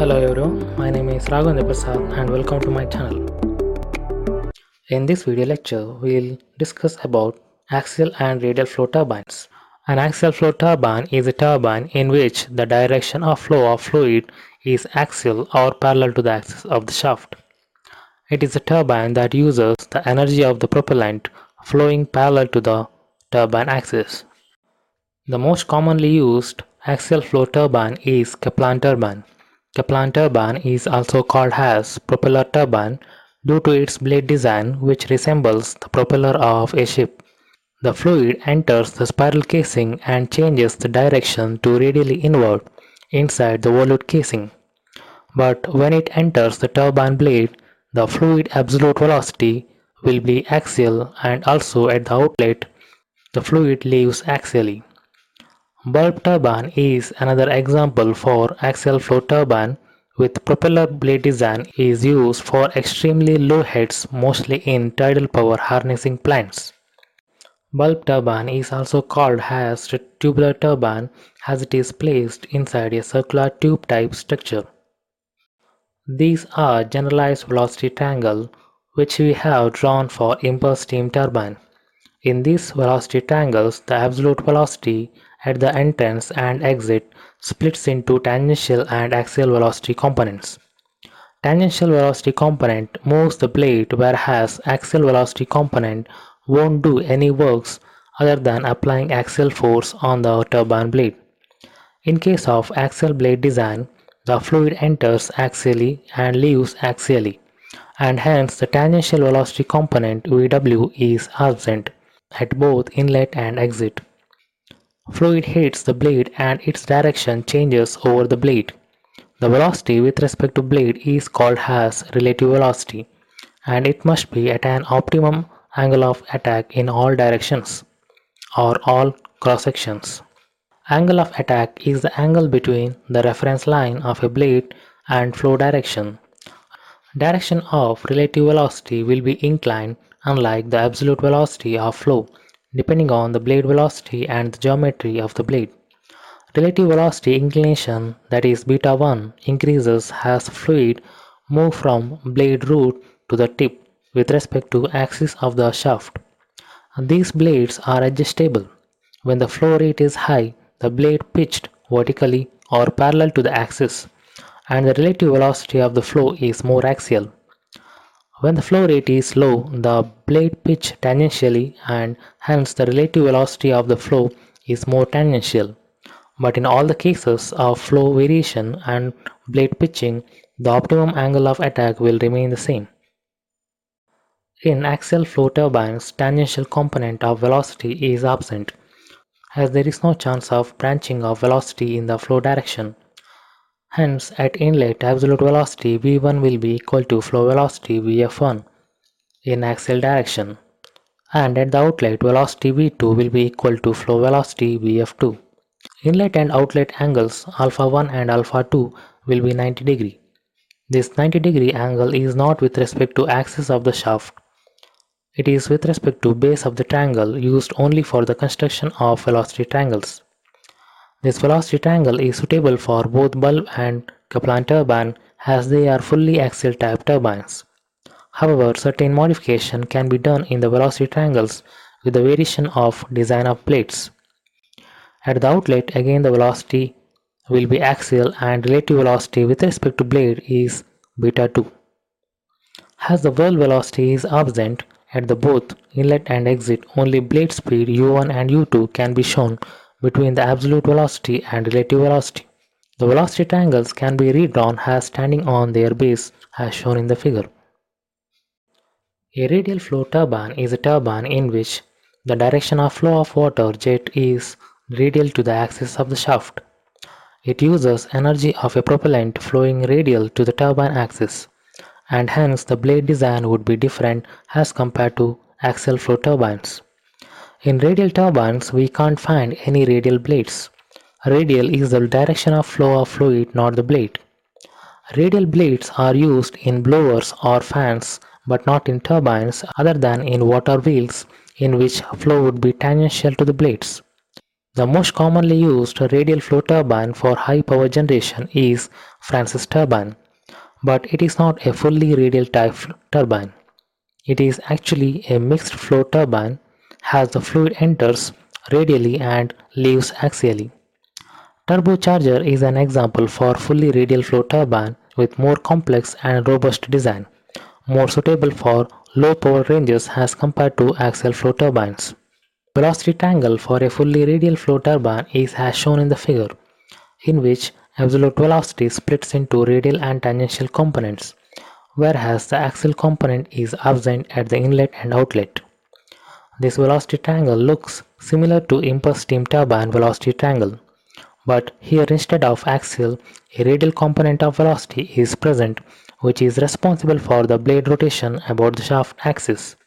Hello everyone, my name is Raghavendra Prasad and welcome to my channel. In this video lecture, we'll discuss about axial and radial flow turbines. An axial flow turbine is a turbine in which the direction of flow of fluid is axial or parallel to the axis of the shaft. It is a turbine that uses the energy of the propellant flowing parallel to the turbine axis. The most commonly used axial flow turbine is Kaplan turbine. Kaplan turbine is also called as propeller turbine due to its blade design which resembles the propeller of a ship. The fluid enters the spiral casing and changes the direction to radially inward inside the volute casing. But when it enters the turbine blade, the fluid absolute velocity will be axial and also at the outlet the fluid leaves axially. Bulb turbine is another example for axial flow turbine with propeller blade design is used for extremely low heads mostly in tidal power harnessing plants. Bulb turbine is also called as tubular turbine as it is placed inside a circular tube type structure. These are generalized velocity triangle which we have drawn for impulse steam turbine. In these velocity triangles, the absolute velocity at the entrance and exit splits into tangential and axial velocity components. Tangential velocity component moves the blade whereas axial velocity component won't do any works other than applying axial force on the turbine blade. In case of axial blade design, the fluid enters axially and leaves axially, and hence the tangential velocity component Vw is absent at both inlet and exit. Fluid hits the blade and its direction changes over the blade. The velocity with respect to blade is called as relative velocity, and it must be at an optimum angle of attack in all directions or all cross sections. Angle of attack is the angle between the reference line of a blade and flow direction. Direction of relative velocity will be inclined unlike the absolute velocity of flow, depending on the blade velocity and the geometry of the blade. Relative velocity inclination, that is beta 1, increases as fluid move from blade root to the tip with respect to axis of the shaft. These blades are adjustable. When the flow rate is high, the blade pitched vertically or parallel to the axis, and the relative velocity of the flow is more axial. When the flow rate is low, the blade pitch tangentially and hence the relative velocity of the flow is more tangential. But in all the cases of flow variation and blade pitching, the optimum angle of attack will remain the same. In axial flow turbines, tangential component of velocity is absent, as there is no chance of branching of velocity in the flow direction. Hence, at inlet, absolute velocity V1 will be equal to flow velocity Vf1 in axial direction, and at the outlet, velocity V2 will be equal to flow velocity Vf2. Inlet and outlet angles alpha 1 and alpha 2 will be 90 degree. This 90-degree angle is not with respect to axis of the shaft. It is with respect to base of the triangle used only for the construction of velocity triangles. This velocity triangle is suitable for both bulb and Kaplan turbine as they are fully axial type turbines. However, certain modification can be done in the velocity triangles with the variation of design of blades. At the outlet, again the velocity will be axial and relative velocity with respect to blade is beta 2. As the whirl velocity is absent at the both inlet and exit, only blade speed u1 and u2 can be shown between the absolute velocity and relative velocity. The velocity triangles can be redrawn as standing on their base as shown in the figure. A radial flow turbine is a turbine in which the direction of flow of water jet is radial to the axis of the shaft. It uses energy of a propellant flowing radial to the turbine axis, and hence the blade design would be different as compared to axial flow turbines. In radial turbines, we can't find any radial blades. Radial is the direction of flow of fluid, not the blade. Radial blades are used in blowers or fans but not in turbines other than in water wheels in which flow would be tangential to the blades. The most commonly used radial flow turbine for high power generation is Francis turbine, but it is not a fully radial type turbine. It is actually a mixed flow turbine as the fluid enters radially and leaves axially. Turbocharger is an example for fully radial flow turbine with more complex and robust design, more suitable for low power ranges as compared to axial flow turbines. Velocity triangle for a fully radial flow turbine is as shown in the figure, in which absolute velocity splits into radial and tangential components, whereas the axial component is absent at the inlet and outlet. This velocity triangle looks similar to impulse steam turbine velocity triangle, but here instead of axial, a radial component of velocity is present which is responsible for the blade rotation about the shaft axis.